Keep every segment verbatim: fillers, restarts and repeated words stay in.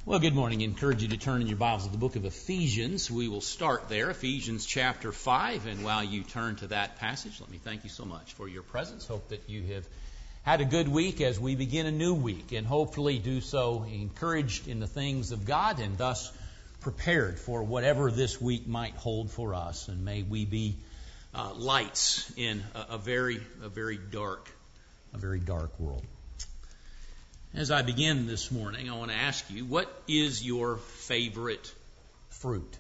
Well, good morning. I encourage you to turn in your Bibles to the book of Ephesians. We will start there, Ephesians chapter five. And while you turn to that passage, let me thank you so much for your presence. Hope that you have had a good week as we begin a new week, and hopefully do so encouraged in the things of God and thus prepared for whatever this week might hold for us. And may we be uh, lights in a, a very, a very dark, a very dark world. As I begin this morning, I want to ask you, what is your favorite fruit?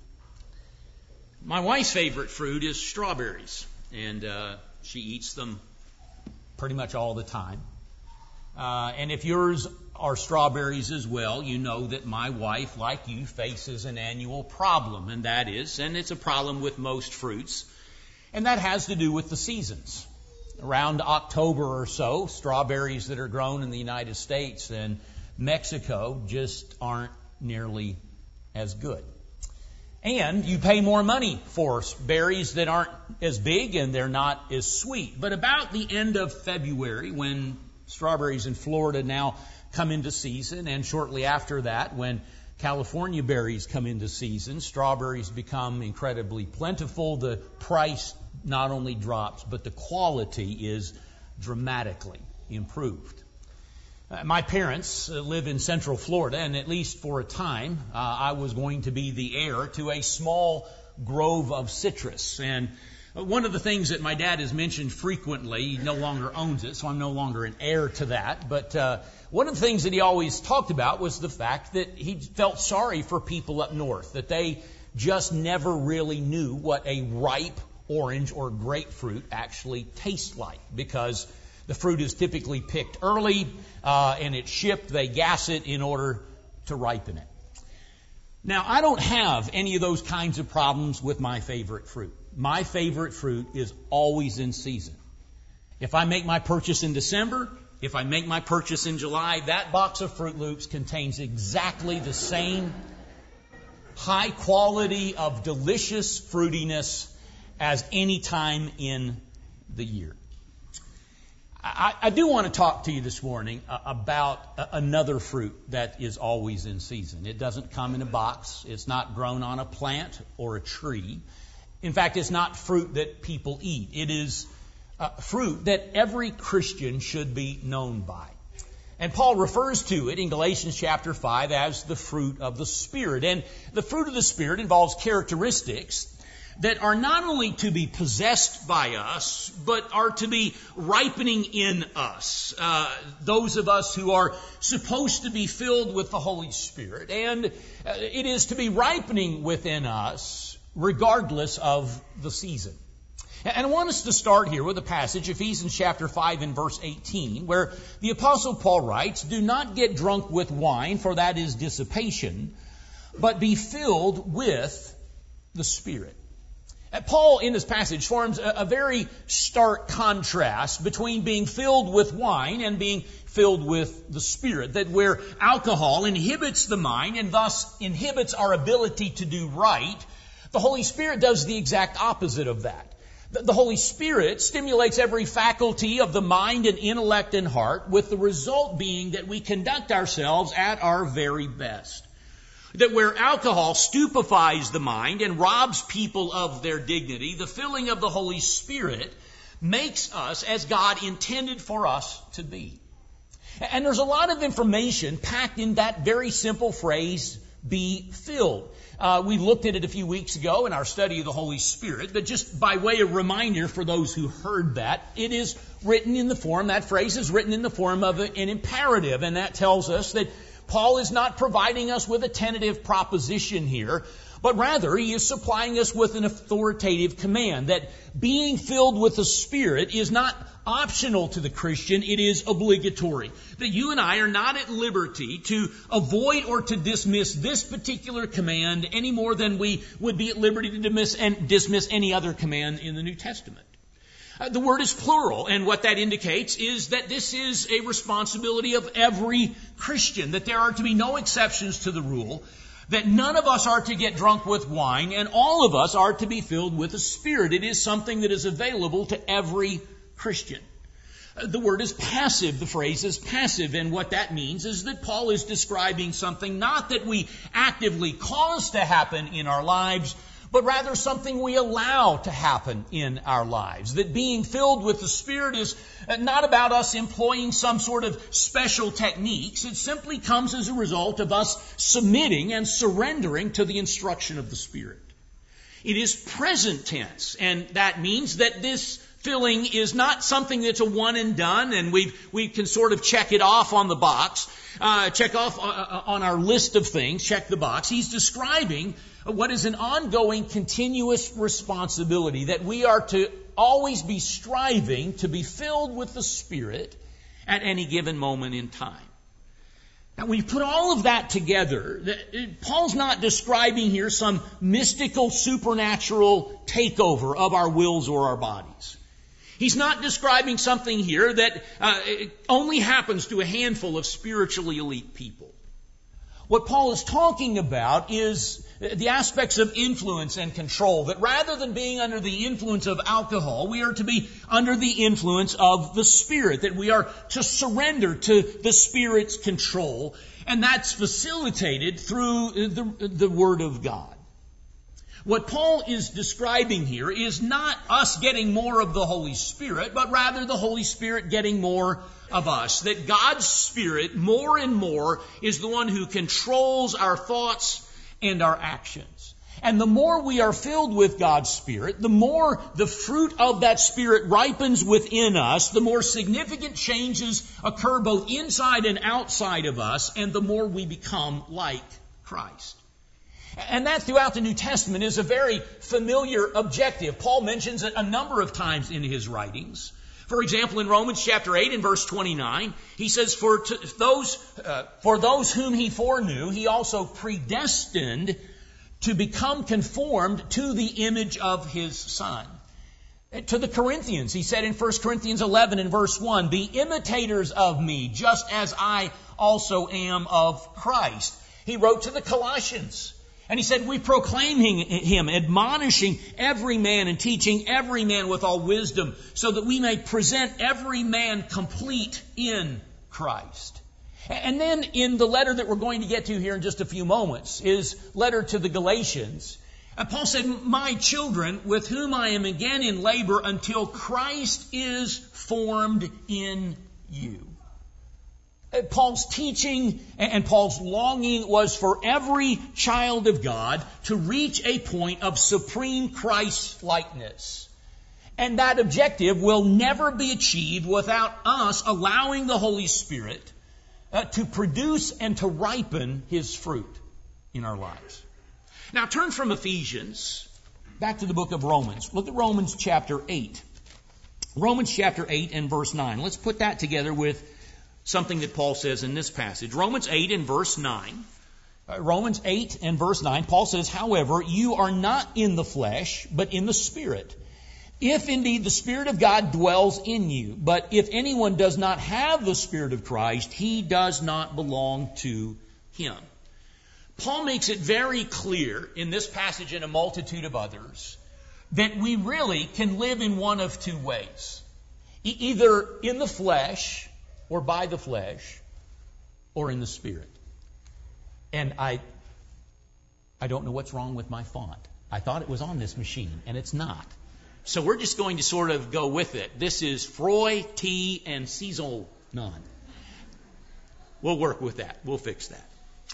My wife's favorite fruit is strawberries, and uh, she eats them pretty much all the time. Uh, and if yours are strawberries as well, you know that my wife, like you, faces an annual problem, and that is, and it's a problem with most fruits, and that has to do with the seasons. Around October or so, strawberries that are grown in the United States and Mexico just aren't nearly as good. And you pay more money for berries that aren't as big and they're not as sweet. But about the end of February, when strawberries in Florida now come into season, and shortly after that, when California berries come into season, strawberries become incredibly plentiful. The price not only drops, but the quality is dramatically improved. Uh, my parents uh, live in Central Florida, and at least for a time, uh, I was going to be the heir to a small grove of citrus. And uh, one of the things that my dad has mentioned frequently, he no longer owns it, so I'm no longer an heir to that. But uh, one of the things that he always talked about was the fact that he felt sorry for people up north, that they just never really knew what a ripe orange or grapefruit actually tastes like, because the fruit is typically picked early uh, and it's shipped. They gas it in order to ripen it. Now, I don't have any of those kinds of problems with my favorite fruit. My favorite fruit is always in season. If I make my purchase in December, if I make my purchase in July, that box of Fruit Loops contains exactly the same high quality of delicious fruitiness as any time in the year. I, I do want to talk to you this morning about another fruit that is always in season. It doesn't come in a box. It's not grown on a plant or a tree. In fact, it's not fruit that people eat. It is uh, fruit that every Christian should be known by. And Paul refers to it in Galatians chapter five as the fruit of the Spirit. And the fruit of the Spirit involves characteristics that are not only to be possessed by us, but are to be ripening in us. Uh, those of us who are supposed to be filled with the Holy Spirit. And uh, it is to be ripening within us regardless of the season. And I want us to start here with a passage, Ephesians chapter five and verse eighteen, where the Apostle Paul writes, "Do not get drunk with wine, for that is dissipation, but be filled with the Spirit." Paul, in this passage, forms a, a very stark contrast between being filled with wine and being filled with the Spirit. That where alcohol inhibits the mind and thus inhibits our ability to do right, the Holy Spirit does the exact opposite of that. The, the Holy Spirit stimulates every faculty of the mind and intellect and heart, with the result being that we conduct ourselves at our very best. That where alcohol stupefies the mind and robs people of their dignity, the filling of the Holy Spirit makes us as God intended for us to be. And there's a lot of information packed in that very simple phrase, be filled. Uh, we looked at it a few weeks ago in our study of the Holy Spirit, but just by way of reminder for those who heard that, it is written in the form, that phrase is written in the form of an imperative, and that tells us that Paul is not providing us with a tentative proposition here, but rather he is supplying us with an authoritative command that being filled with the Spirit is not optional to the Christian, it is obligatory. That you and I are not at liberty to avoid or to dismiss this particular command any more than we would be at liberty to dismiss, and dismiss any other command in the New Testament. Uh, the word is plural, and what that indicates is that this is a responsibility of every Christian, that there are to be no exceptions to the rule, that none of us are to get drunk with wine, and all of us are to be filled with the Spirit. It is something that is available to every Christian. The word is passive. The phrase is passive. And what that means is that Paul is describing something not that we actively cause to happen in our lives, but rather something we allow to happen in our lives. That being filled with the Spirit is not about us employing some sort of special techniques. It simply comes as a result of us submitting and surrendering to the instruction of the Spirit. It is present tense, and that means that this filling is not something that's a one and done, and we we can sort of check it off on the box, uh, check off uh, on our list of things, check the box. He's describing what is an ongoing, continuous responsibility that we are to always be striving to be filled with the Spirit at any given moment in time. Now, when you put all of that together, Paul's not describing here some mystical, supernatural takeover of our wills or our bodies. He's not describing something here that uh, only happens to a handful of spiritually elite people. What Paul is talking about is the aspects of influence and control, that rather than being under the influence of alcohol, we are to be under the influence of the Spirit, that we are to surrender to the Spirit's control, and that's facilitated through the, the Word of God. What Paul is describing here is not us getting more of the Holy Spirit, but rather the Holy Spirit getting more of us. That God's Spirit, more and more, is the one who controls our thoughts and our actions. And the more we are filled with God's Spirit, the more the fruit of that Spirit ripens within us, the more significant changes occur both inside and outside of us, and the more we become like Christ. And that throughout the New Testament is a very familiar objective. Paul mentions it a number of times in his writings. For example, in Romans chapter eight and verse twenty-nine, he says, For to those, uh, for those whom he foreknew, he also predestined to become conformed to the image of his Son. To the Corinthians, he said in First Corinthians eleven and verse one, Be imitators of me, just as I also am of Christ. He wrote to the Colossians, and he said, We proclaim him, admonishing every man and teaching every man with all wisdom, so that we may present every man complete in Christ. And then in the letter that we're going to get to here in just a few moments, his letter to the Galatians, Paul said, My children, with whom I am again in labor until Christ is formed in you. Paul's teaching and Paul's longing was for every child of God to reach a point of supreme Christ-likeness. And that objective will never be achieved without us allowing the Holy Spirit uh, to produce and to ripen His fruit in our lives. Now turn from Ephesians back to the book of Romans. Look at Romans chapter eight. Romans chapter eight and verse nine. Let's put that together with something that Paul says in this passage. Romans eight and verse nine. Uh, Romans eight and verse nine, Paul says, However, you are not in the flesh, but in the Spirit. If indeed the Spirit of God dwells in you. But if anyone does not have the Spirit of Christ, he does not belong to Him. Paul makes it very clear in this passage and a multitude of others that we really can live in one of two ways. E- either in the flesh, or by the flesh, or in the Spirit. And I I don't know what's wrong with my font. I thought it was on this machine, and it's not. So we're just going to sort of go with it. This is Froy, T, and Cecil none. We'll work with that. We'll fix that.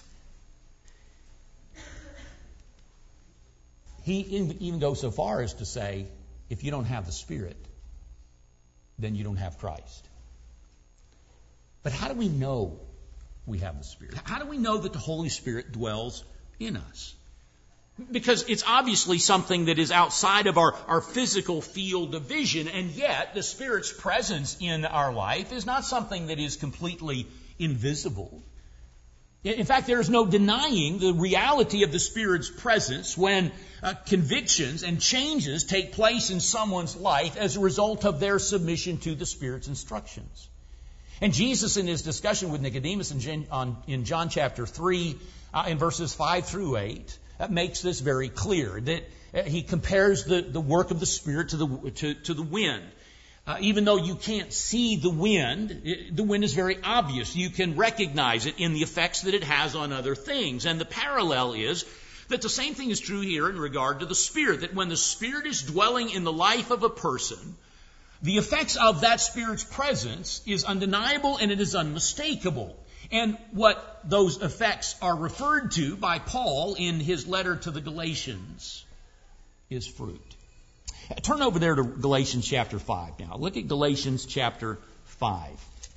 He even goes so far as to say, if you don't have the Spirit, then you don't have Christ. But how do we know we have the Spirit? How do we know that the Holy Spirit dwells in us? Because it's obviously something that is outside of our, our physical field of vision, and yet the Spirit's presence in our life is not something that is completely invisible. In fact, there is no denying the reality of the Spirit's presence when uh, convictions and changes take place in someone's life as a result of their submission to the Spirit's instructions. And Jesus, in his discussion with Nicodemus in John, on, in John chapter three, uh, in verses five through eight, uh, makes this very clear, that uh, he compares the, the work of the Spirit to the, to, to the wind. Uh, even though you can't see the wind, it, the wind is very obvious. You can recognize it in the effects that it has on other things. And the parallel is that the same thing is true here in regard to the Spirit, that when the Spirit is dwelling in the life of a person, the effects of that Spirit's presence is undeniable and it is unmistakable. And what those effects are referred to by Paul in his letter to the Galatians is fruit. Turn over there to Galatians chapter five now. Look at Galatians chapter five.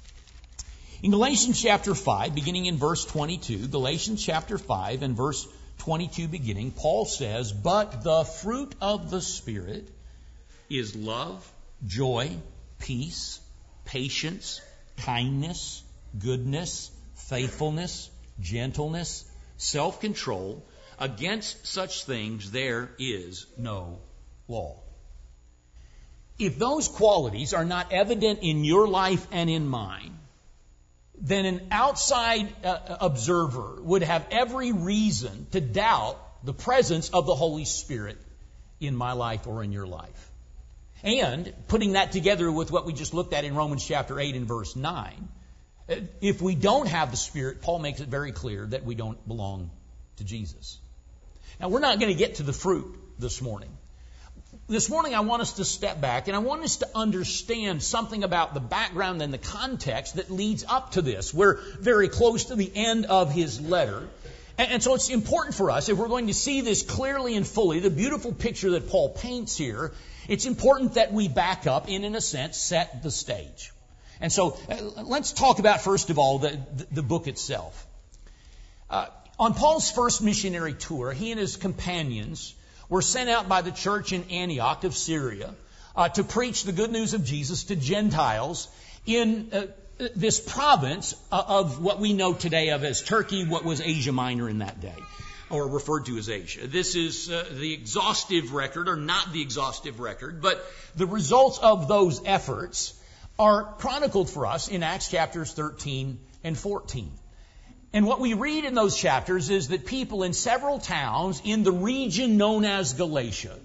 In Galatians chapter five, beginning in verse twenty-two, Galatians chapter five and verse twenty-two beginning, Paul says, "But the fruit of the Spirit is love, joy, peace, patience, kindness, goodness, faithfulness, gentleness, self-control. Against such things there is no law." If those qualities are not evident in your life and in mine, then an outside uh, observer would have every reason to doubt the presence of the Holy Spirit in my life or in your life. And putting that together with what we just looked at in Romans chapter eight and verse nine, if we don't have the Spirit, Paul makes it very clear that we don't belong to Jesus. Now, we're not going to get to the fruit this morning. This morning I want us to step back and I want us to understand something about the background and the context that leads up to this. We're very close to the end of his letter. And, and so it's important for us, if we're going to see this clearly and fully, the beautiful picture that Paul paints here, it's important that we back up and, in a sense, set the stage. And so uh, let's talk about, first of all, the, the, the book itself. Uh, on Paul's first missionary tour, he and his companions were sent out by the church in Antioch of Syria uh, to preach the good news of Jesus to Gentiles in uh, this province uh, of what we know today of as Turkey, what was Asia Minor in that day, or referred to as Asia. This is uh, the exhaustive record, or not the exhaustive record, but the results of those efforts are chronicled for us in Acts chapters thirteen and fourteen. And what we read in those chapters is that people in several towns in the region known as Galatia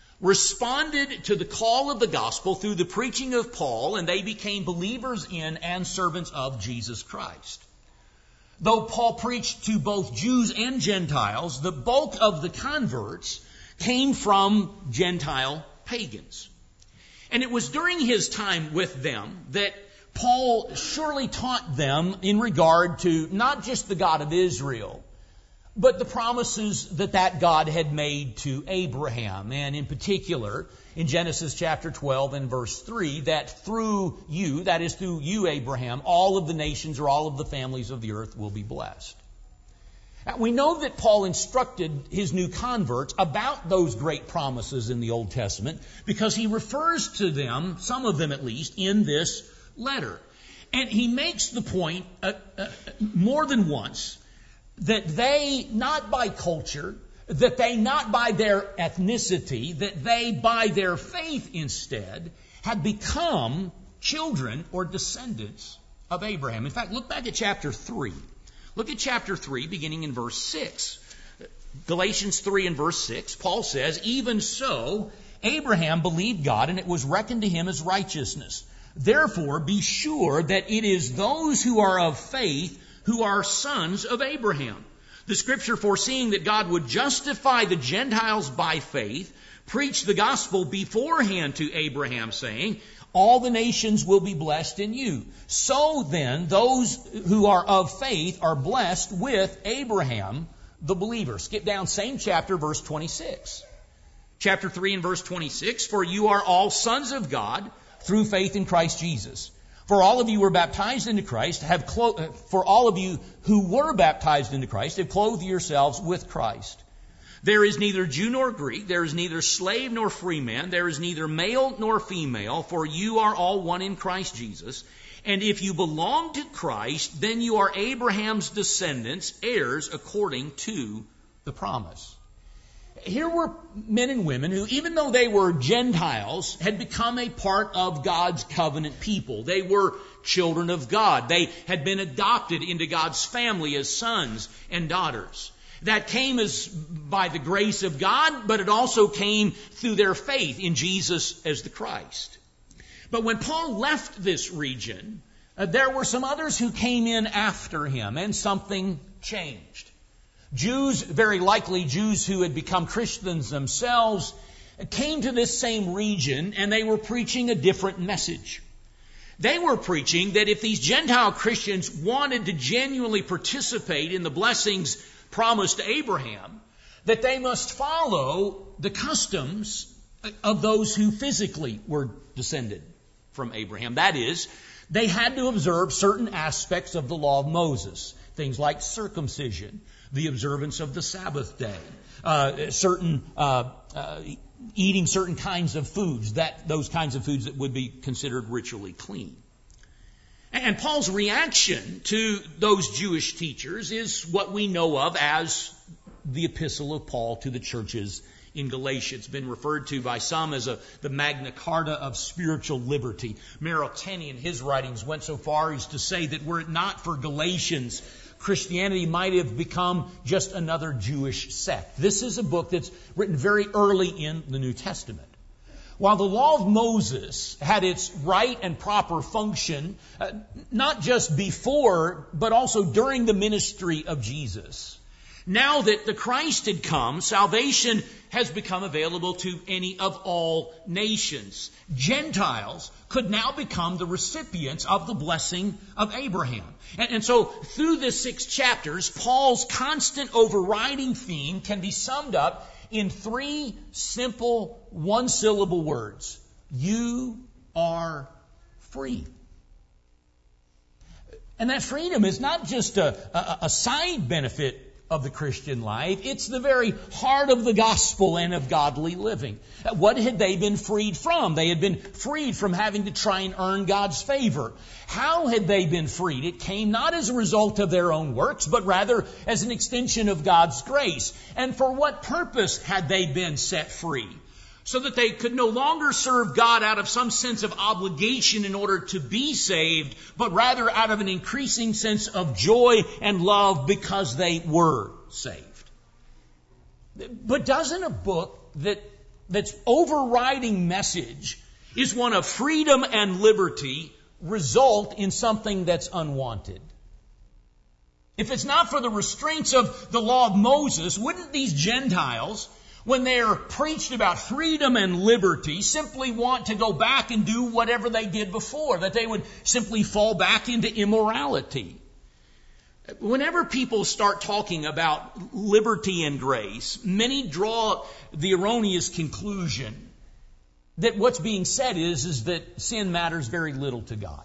responded to the call of the gospel through the preaching of Paul, and they became believers in and servants of Jesus Christ. Though Paul preached to both Jews and Gentiles, the bulk of the converts came from Gentile pagans. And it was during his time with them that Paul surely taught them in regard to not just the God of Israel, but the promises that that God had made to Abraham. And in particular, in Genesis chapter twelve and verse three, that through you, that is through you, Abraham, all of the nations or all of the families of the earth will be blessed. Now, we know that Paul instructed his new converts about those great promises in the Old Testament because he refers to them, some of them at least, in this letter. And he makes the point uh, uh, more than once that they, not by culture, that they not by their ethnicity, that they by their faith instead had become children or descendants of Abraham. In fact, look back at chapter three. Look at chapter three, beginning in verse six. Galatians three and verse six, Paul says, "Even so, Abraham believed God, and it was reckoned to him as righteousness. Therefore, be sure that it is those who are of faith who are sons of Abraham. The Scripture, foreseeing that God would justify the Gentiles by faith, preached the gospel beforehand to Abraham, saying, 'All the nations will be blessed in you.' So then, those who are of faith are blessed with Abraham, the believer." Skip down, same chapter, verse twenty-six. Chapter three and verse twenty-six, "For you are all sons of God through faith in Christ Jesus. For all of you were baptized into Christ, have clo- for all of you who were baptized into Christ have clothed yourselves with Christ. There is neither Jew nor Greek, there is neither slave nor free man, there is neither male nor female, for you are all one in Christ Jesus. And if you belong to Christ, then you are Abraham's descendants, heirs according to the promise." Here were men and women who, even though they were Gentiles, had become a part of God's covenant people. They were children of God. They had been adopted into God's family as sons and daughters. That came as by the grace of God, but it also came through their faith in Jesus as the Christ. But when Paul left this region, uh, there were some others who came in after him, and something changed. Jews, very likely Jews who had become Christians themselves, came to this same region, and they were preaching a different message. They were preaching that if these Gentile Christians wanted to genuinely participate in the blessings promised to Abraham, that they must follow the customs of those who physically were descended from Abraham. That is, they had to observe certain aspects of the law of Moses, things like circumcision, the observance of the Sabbath day, uh, certain uh, uh, eating certain kinds of foods, that those kinds of foods that would be considered ritually clean. And Paul's reaction to those Jewish teachers is what we know of as the epistle of Paul to the churches in Galatia. It's been referred to by some as a, the Magna Carta of spiritual liberty. Merrill Tenney in his writings went so far as to say that were it not for Galatians, Christianity might have become just another Jewish sect. This is a book that's written very early in the New Testament. While the law of Moses had its right and proper function, uh, not just before, but also during the ministry of Jesus, now that the Christ had come, salvation has become available to any of all nations. Gentiles could now become the recipients of the blessing of Abraham. And, and so through the six chapters, Paul's constant overriding theme can be summed up in three simple one-syllable words. You are free. And that freedom is not just a, a, a side benefit of the Christian life. It's the very heart of the gospel and of godly living. What had they been freed from? They had been freed from having to try and earn God's favor. How had they been freed? It came not as a result of their own works, but rather as an extension of God's grace. And for what purpose had they been set free? So that they could no longer serve God out of some sense of obligation in order to be saved, but rather out of an increasing sense of joy and love because they were saved. But doesn't a book that that's overriding message is one of freedom and liberty result in something that's unwanted? If it's not for the restraints of the law of Moses, wouldn't these Gentiles, when they're preached about freedom and liberty, simply want to go back and do whatever they did before, that they would simply fall back into immorality? Whenever people start talking about liberty and grace, many draw the erroneous conclusion that what's being said is, is that sin matters very little to God.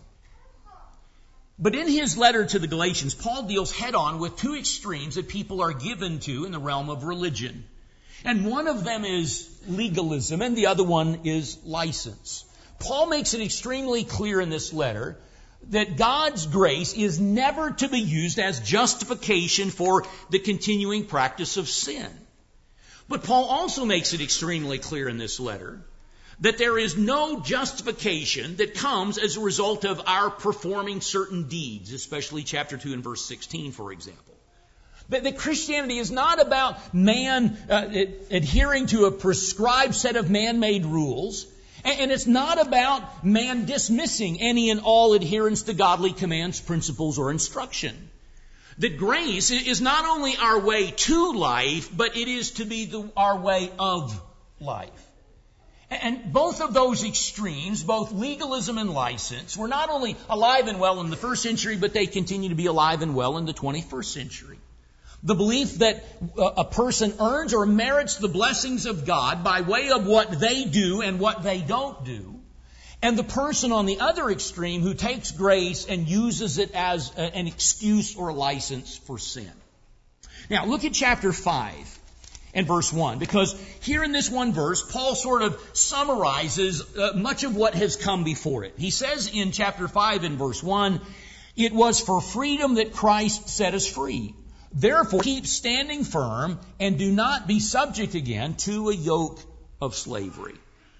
But in his letter to the Galatians, Paul deals head on with two extremes that people are given to in the realm of religion. And one of them is legalism, and the other one is license. Paul makes it extremely clear in this letter that God's grace is never to be used as justification for the continuing practice of sin. But Paul also makes it extremely clear in this letter that there is no justification that comes as a result of our performing certain deeds, especially chapter two and verse sixteen, for example. That, that Christianity is not about man uh, adhering to a prescribed set of man-made rules, and, and it's not about man dismissing any and all adherence to godly commands, principles, or instruction. That grace is not only our way to life, but it is to be the, our way of life. And both of those extremes, both legalism and license, were not only alive and well in the first century, but they continue to be alive and well in the twenty-first century. The belief that a person earns or merits the blessings of God by way of what they do and what they don't do. And the person on the other extreme who takes grace and uses it as an excuse or a license for sin. Now look at chapter five and verse one, because here in this one verse, Paul sort of summarizes uh, much of what has come before it. He says in chapter five and verse one, "It was for freedom that Christ set us free. Therefore, keep standing firm and do not be subject again to a yoke of slavery."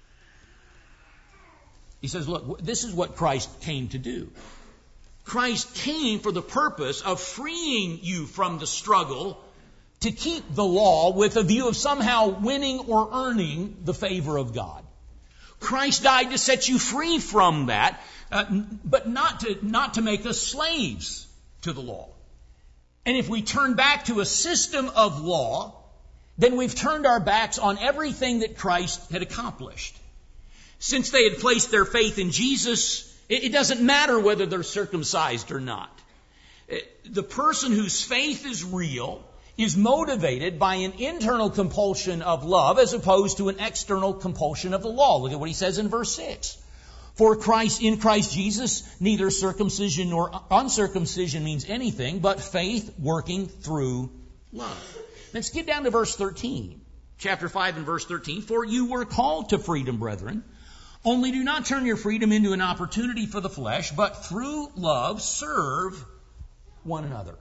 He says, look, this is what Christ came to do. Christ came for the purpose of freeing you from the struggle to keep the law with a view of somehow winning or earning the favor of God. Christ died to set you free from that, uh, but not to, not to make us slaves to the law. And if we turn back to a system of law, then we've turned our backs on everything that Christ had accomplished. Since they had placed their faith in Jesus, it doesn't matter whether they're circumcised or not. The person whose faith is real is motivated by an internal compulsion of love as opposed to an external compulsion of the law. Look at what he says in verse six. For Christ, in Christ Jesus, neither circumcision nor uncircumcision means anything, but faith working through love. Let's get down to verse thirteen. Chapter five and verse thirteen. For you were called to freedom, brethren. Only do not turn your freedom into an opportunity for the flesh, but through love serve one another.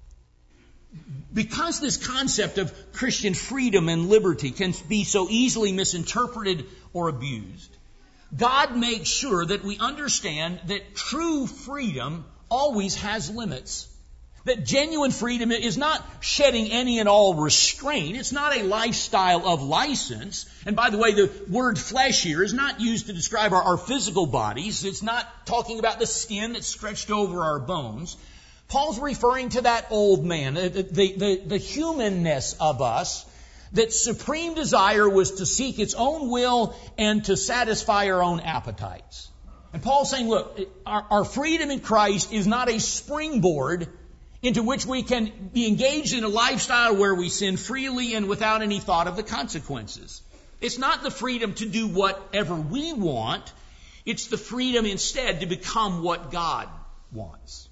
Because this concept of Christian freedom and liberty can be so easily misinterpreted or abused, God makes sure that we understand that true freedom always has limits. That genuine freedom is not shedding any and all restraint. It's not a lifestyle of license. And by the way, the word flesh here is not used to describe our, our physical bodies. It's not talking about the skin that's stretched over our bones. Paul's referring to that old man, the, the, the, the humanness of us, that supreme desire was to seek its own will and to satisfy our own appetites. And Paul's saying, look, our, our freedom in Christ is not a springboard into which we can be engaged in a lifestyle where we sin freely and without any thought of the consequences. It's not the freedom to do whatever we want. It's the freedom instead to become what God wants.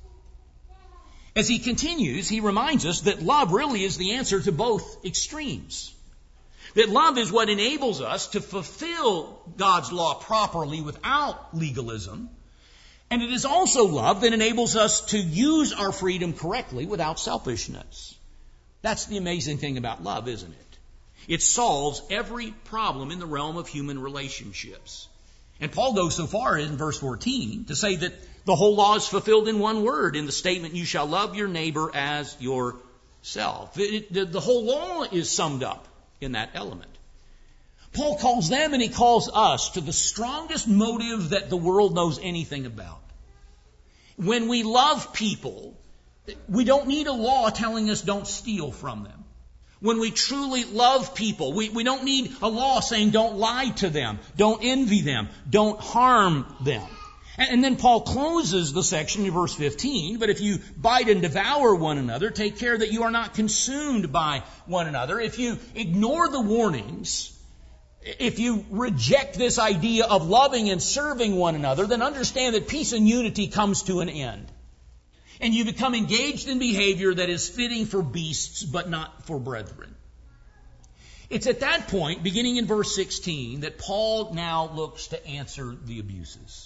As he continues, he reminds us that love really is the answer to both extremes. That love is what enables us to fulfill God's law properly without legalism. And it is also love that enables us to use our freedom correctly without selfishness. That's the amazing thing about love, isn't it? It solves every problem in the realm of human relationships. And Paul goes so far in verse fourteen to say that the whole law is fulfilled in one word, in the statement, you shall love your neighbor as yourself. It, it, the whole law is summed up in that element. Paul calls them and he calls us to the strongest motive that the world knows anything about. When we love people, we don't need a law telling us don't steal from them. When we truly love people, we, we don't need a law saying don't lie to them, don't envy them, don't harm them. And, and then Paul closes the section in verse fifteen, but if you bite and devour one another, take care that you are not consumed by one another. If you ignore the warnings, if you reject this idea of loving and serving one another, then understand that peace and unity comes to an end. And you become engaged in behavior that is fitting for beasts, but not for brethren. It's at that point, beginning in verse sixteen, that Paul now looks to answer the abuses.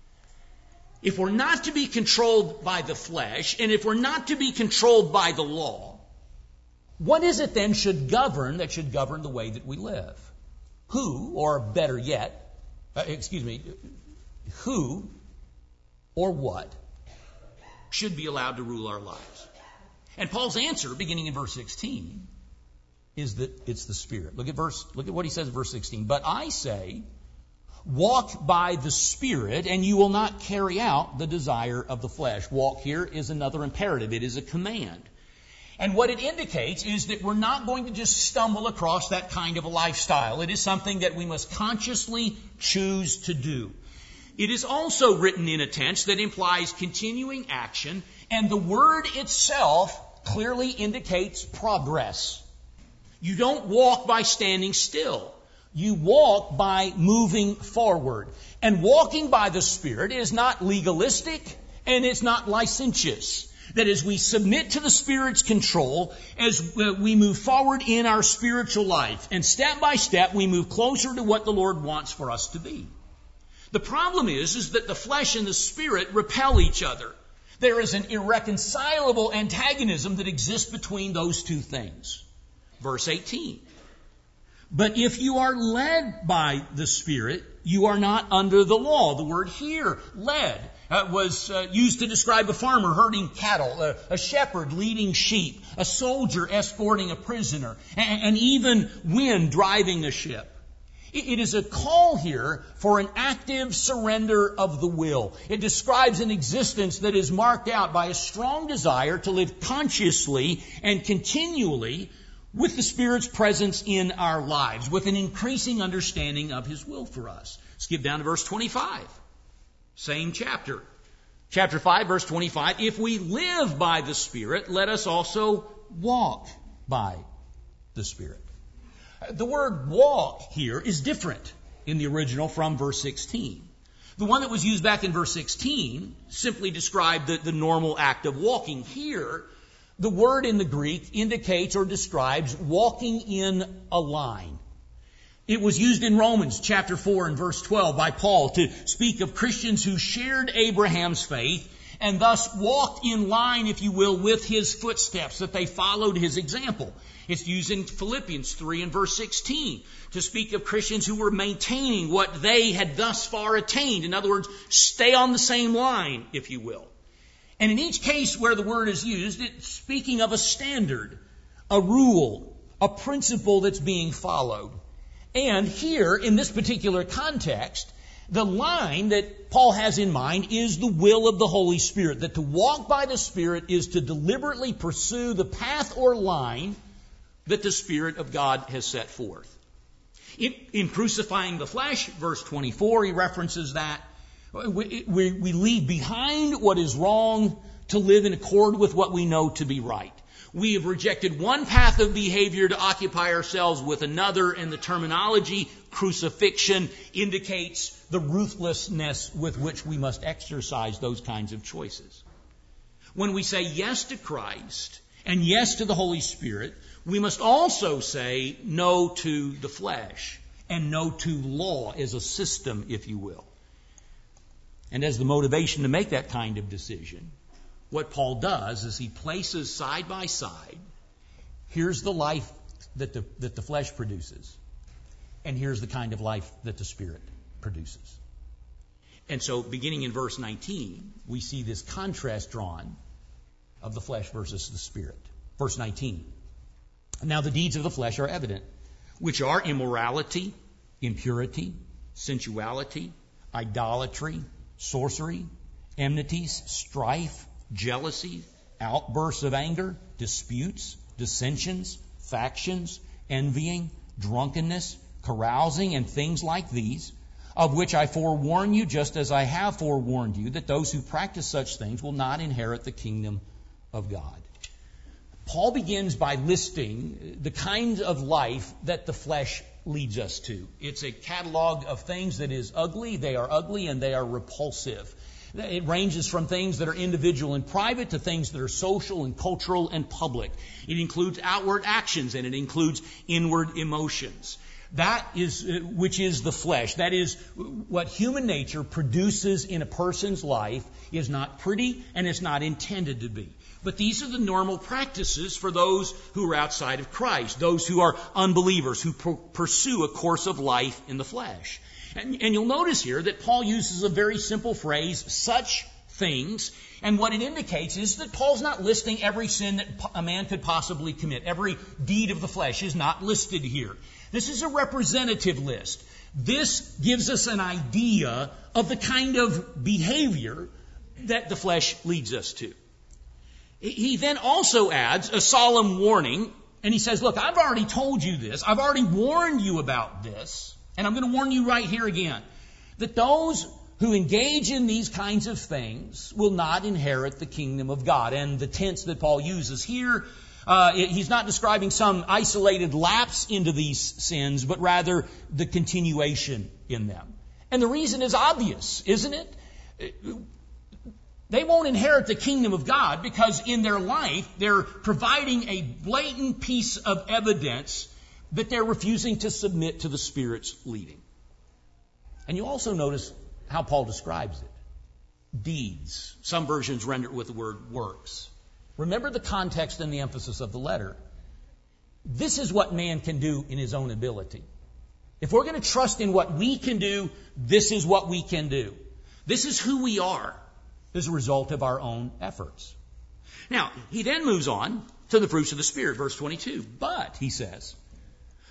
If we're not to be controlled by the flesh, and if we're not to be controlled by the law, what is it then should govern that should govern the way that we live? Who, or better yet, uh, excuse me, who or what should be allowed to rule our lives? And Paul's answer, beginning in verse sixteen, is that it's the Spirit. Look at verse. Look at what he says in verse sixteen. But I say, walk by the Spirit, and you will not carry out the desire of the flesh. Walk here is another imperative. It is a command. And what it indicates is that we're not going to just stumble across that kind of a lifestyle. It is something that we must consciously choose to do. It is also written in a tense that implies continuing action, and the word itself clearly indicates progress. You don't walk by standing still. You walk by moving forward. And walking by the Spirit is not legalistic and it's not licentious. That as we submit to the Spirit's control, as we move forward in our spiritual life, and step by step we move closer to what the Lord wants for us to be. The problem is, is that the flesh and the Spirit repel each other. There is an irreconcilable antagonism that exists between those two things. Verse eighteen. But if you are led by the Spirit, you are not under the law. The word here, led, uh, was uh, used to describe a farmer herding cattle, uh, a shepherd leading sheep, a soldier escorting a prisoner, and, and even wind driving a ship. It is a call here for an active surrender of the will. It describes an existence that is marked out by a strong desire to live consciously and continually with the Spirit's presence in our lives, with an increasing understanding of His will for us. Skip down to verse twenty-five. Same chapter. Chapter five, verse twenty-five. If we live by the Spirit, let us also walk by the Spirit. The word walk here is different in the original from verse sixteen. The one that was used back in verse sixteen simply described the, the normal act of walking. Here, the word in the Greek indicates or describes walking in a line. It was used in Romans chapter four and verse twelve by Paul to speak of Christians who shared Abraham's faith and thus walked in line, if you will, with his footsteps, that they followed his example. It's used in Philippians three and verse sixteen to speak of Christians who were maintaining what they had thus far attained. In other words, stay on the same line, if you will. And in each case where the word is used, it's speaking of a standard, a rule, a principle that's being followed. And here, in this particular context, the line that Paul has in mind is the will of the Holy Spirit. That to walk by the Spirit is to deliberately pursue the path or line that the Spirit of God has set forth. In, in crucifying the flesh, verse twenty-four, he references that. We, we, we leave behind what is wrong to live in accord with what we know to be right. We have rejected one path of behavior to occupy ourselves with another, and the terminology crucifixion indicates the ruthlessness with which we must exercise those kinds of choices. When we say yes to Christ and yes to the Holy Spirit, we must also say no to the flesh and no to law as a system, if you will. And as the motivation to make that kind of decision, what Paul does is he places side by side, here's the life that the, that the flesh produces, and here's the kind of life that the Spirit produces. And so beginning in verse nineteen, we see this contrast drawn of the flesh versus the Spirit. Verse nineteen. Now the deeds of the flesh are evident, which are immorality, impurity, sensuality, idolatry, sorcery, enmities, strife, jealousy, outbursts of anger, disputes, dissensions, factions, envying, drunkenness, carousing, and things like these, of which I forewarn you, just as I have forewarned you, that those who practice such things will not inherit the kingdom of God. Paul begins by listing the kind of life that the flesh leads us to. It's a catalog of things that is ugly, they are ugly, and they are repulsive. It ranges from things that are individual and private to things that are social and cultural and public. It includes outward actions and it includes inward emotions. That is, which is the flesh. That is what human nature produces in a person's life is not pretty and it's not intended to be. But these are the normal practices for those who are outside of Christ, those who are unbelievers, who pro- pursue a course of life in the flesh. And, and you'll notice here that Paul uses a very simple phrase, such things. And what it indicates is that Paul's not listing every sin that a man could possibly commit. Every deed of the flesh is not listed here. This is a representative list. This gives us an idea of the kind of behavior that the flesh leads us to. He then also adds a solemn warning, and he says, look, I've already told you this. I've already warned you about this. And I'm going to warn you right here again, that those who engage in these kinds of things will not inherit the kingdom of God. And the tense that Paul uses here, uh, he's not describing some isolated lapse into these sins, but rather the continuation in them. And the reason is obvious, isn't it? They won't inherit the kingdom of God because in their life they're providing a blatant piece of evidence that they're refusing to submit to the Spirit's leading. And you also notice how Paul describes it. Deeds. Some versions render it with the word works. Remember the context and the emphasis of the letter. This is what man can do in his own ability. If we're going to trust in what we can do, this is what we can do. This is who we are as a result of our own efforts. Now, he then moves on to the fruits of the Spirit, verse twenty-two. But, he says,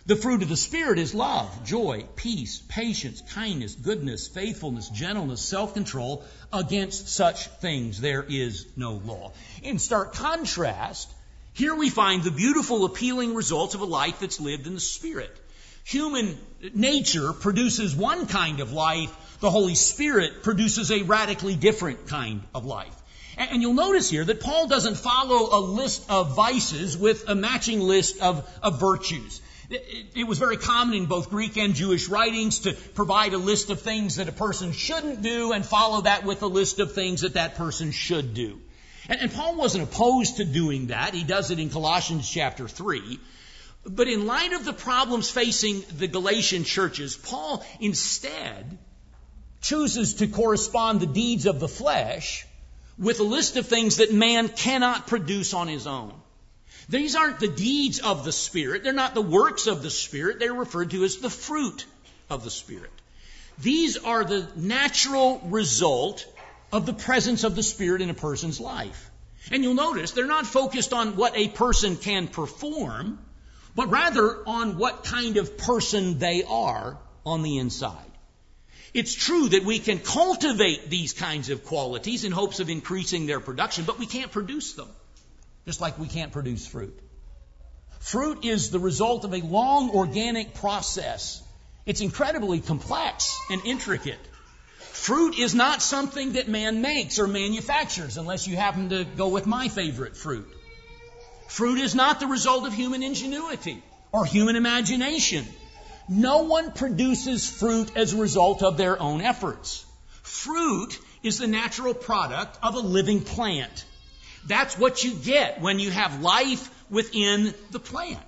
The fruit of the Spirit is love, joy, peace, patience, kindness, goodness, faithfulness, gentleness, self-control. Against such things there is no law. In stark contrast, here we find the beautiful, appealing results of a life that's lived in the Spirit. Human nature produces one kind of life. The Holy Spirit produces a radically different kind of life. And you'll notice here that Paul doesn't follow a list of vices with a matching list of, of virtues. It was very common in both Greek and Jewish writings to provide a list of things that a person shouldn't do and follow that with a list of things that that person should do. And, and Paul wasn't opposed to doing that. He does it in Colossians chapter three. But in light of the problems facing the Galatian churches, Paul instead chooses to correspond the deeds of the flesh with a list of things that man cannot produce on his own. These aren't the deeds of the Spirit. They're not the works of the Spirit. They're referred to as the fruit of the Spirit. These are the natural result of the presence of the Spirit in a person's life. And you'll notice they're not focused on what a person can perform, but rather on what kind of person they are on the inside. It's true that we can cultivate these kinds of qualities in hopes of increasing their production, but we can't produce them. Just like we can't produce fruit. Fruit is the result of a long organic process. It's incredibly complex and intricate. Fruit is not something that man makes or manufactures, unless you happen to go with my favorite fruit. Fruit is not the result of human ingenuity or human imagination. No one produces fruit as a result of their own efforts. Fruit is the natural product of a living plant. That's what you get when you have life within the plant.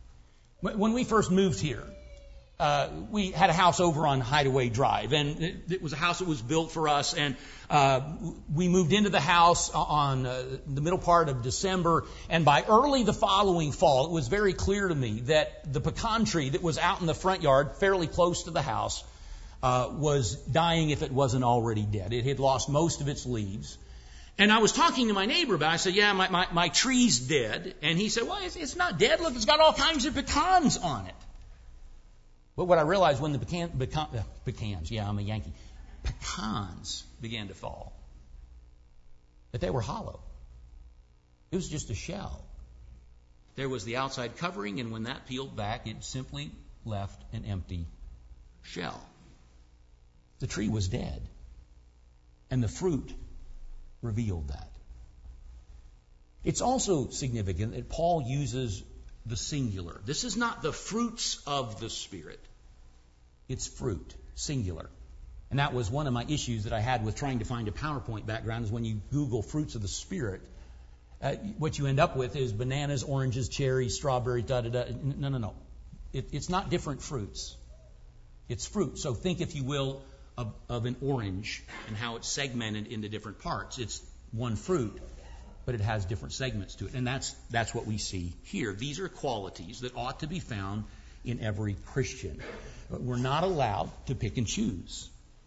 When we first moved here, uh, we had a house over on Hideaway Drive, and it, it was a house that was built for us, and uh, we moved into the house on uh, the middle part of December, and by early the following fall, it was very clear to me that the pecan tree that was out in the front yard, fairly close to the house, uh, was dying if it wasn't already dead. It had lost most of its leaves. And I was talking to my neighbor about it. I said, yeah, my, my, my tree's dead. And he said, well, it's, it's not dead. Look, it's got all kinds of pecans on it. But what I realized when the pecan, pecan, uh, pecans, yeah, I'm a Yankee, pecans began to fall, that they were hollow. It was just a shell. There was the outside covering, and when that peeled back, it simply left an empty shell. The tree was dead. And the fruit revealed that. It's also significant that Paul uses the singular. This is not the fruits of the Spirit. It's fruit, singular. And that was one of my issues that I had with trying to find a PowerPoint background, is when you Google fruits of the Spirit, uh, what you end up with is bananas, oranges, cherries, strawberries, da-da-da. No, no, no. It, it's not different fruits. It's fruit. So think, if you will, Of, of an orange and how it's segmented into different parts. It's one fruit, but it has different segments to it. And that's that's what we see here. These are qualities that ought to be found in every Christian. But we're not allowed to pick and choose.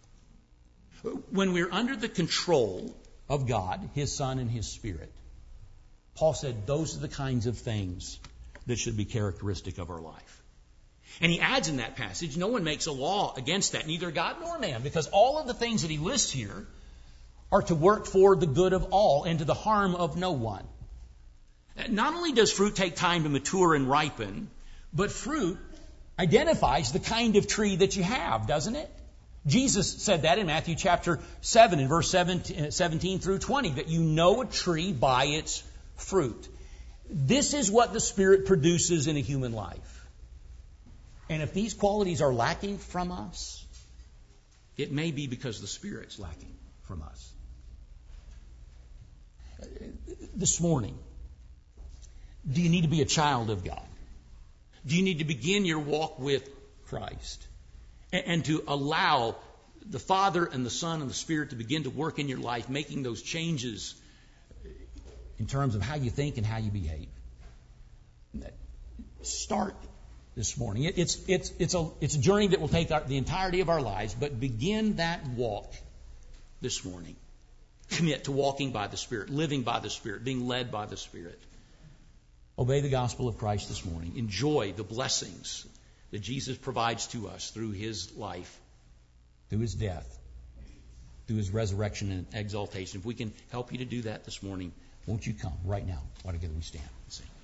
When we're under the control of God, His Son, and His Spirit, Paul said those are the kinds of things that should be characteristic of our life. And he adds in that passage, no one makes a law against that, neither God nor man, because all of the things that he lists here are to work for the good of all and to the harm of no one. Not only does fruit take time to mature and ripen, but fruit identifies the kind of tree that you have, doesn't it? Jesus said that in Matthew chapter seven, in verse seventeen through twenty, that you know a tree by its fruit. This is what the Spirit produces in a human life. And if these qualities are lacking from us, it may be because the Spirit's lacking from us. This morning, do you need to be a child of God? Do you need to begin your walk with Christ? And, and to allow the Father and the Son and the Spirit to begin to work in your life, making those changes in terms of how you think and how you behave? Start this morning. It's it's it's a it's a journey that will take our, the entirety of our lives, but begin that walk this morning. Commit to walking by the Spirit, living by the Spirit, being led by the Spirit. Obey the gospel of Christ this morning. Enjoy the blessings that Jesus provides to us through his life, through his death, through his resurrection and exaltation. If we can help you to do that this morning, won't you come right now while together we stand and sing.